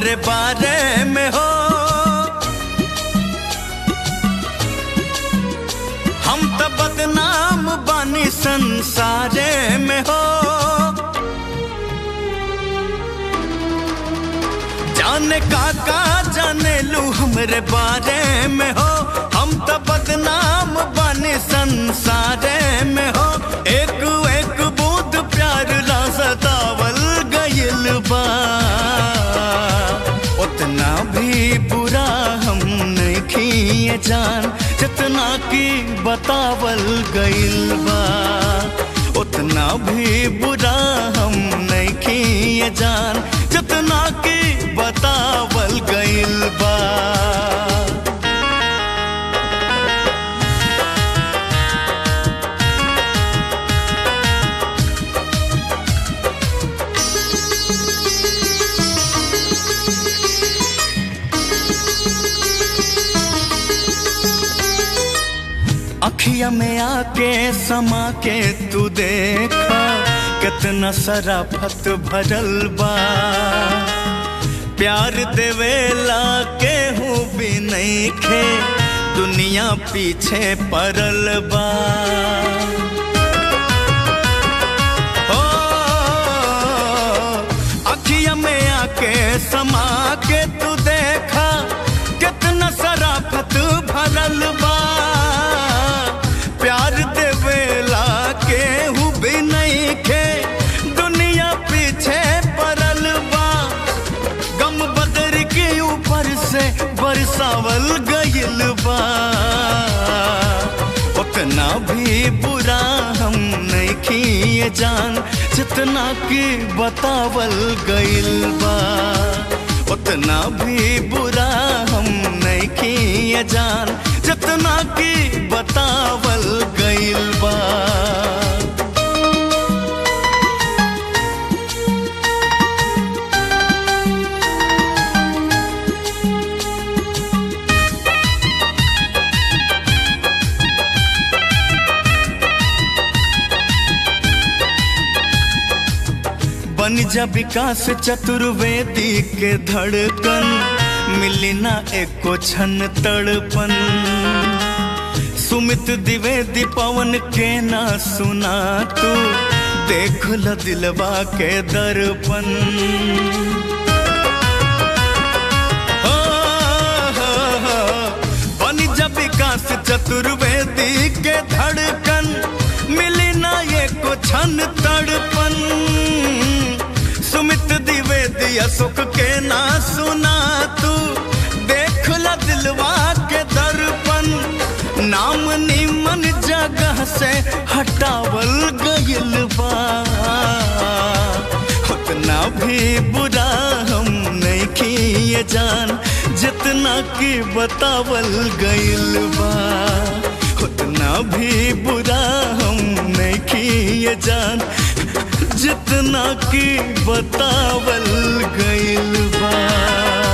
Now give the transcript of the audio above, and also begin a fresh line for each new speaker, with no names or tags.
हमरे बारे में हो, हम तो बदनाम बानी संसारे में हो। जाने काका जाने लू हमरे बारे में हो, हम तो बदनाम बानी संसारे में हो। एक एक बूंद प्यार ला सतावल गइल बा, उतना भी बुरा हम नहीं किए जान जितना की बतावल गइल बा। उतना भी बुरा हम नहीं किए जान जितना की बतावल गइल बा। अखिया में आके समा के तू देखा, कितना शराफत भरल बा। प्यार देवेला केहू भी नहीं खे, दुनिया पीछे पड़ल बा। ओ अखिया में आके समा के तू देखा, कितना शराफत भरल बा। प्यार देवेला केहू भी नहीं खे, दुनिया पीछे पड़ल बा। गम बदर के ऊपर से बरसावल गइल बा, उतना भी बुरा हम नहीं किए जान जितना की बतावल गइल बा। उतना भी बुरा हम नहीं किए जान जितना की बतावल गइल बा। बन जा विकास चतुर्वेदी के धड़कन, मिली ना एको क्षण तड़पन। सुमित द्विवेदी पवन के ना सुना तू, देख ल दिलवा के दर्पण। बन जा विकास चतुर्वेदी के धड़कन, मिली ना एको क्षण तड़पन। सुमित द्विवेदी अशोक के ना सुना तू, देख ला दिलवा के दर्पण। नाम निमन जगह से हटावल गइल बा, उतना भी बुरा हम नहीं किए जान जितना की बतावल गइल बा। उतना भी बुरा हम नहीं किए जान जितना की बतावल गइल बा।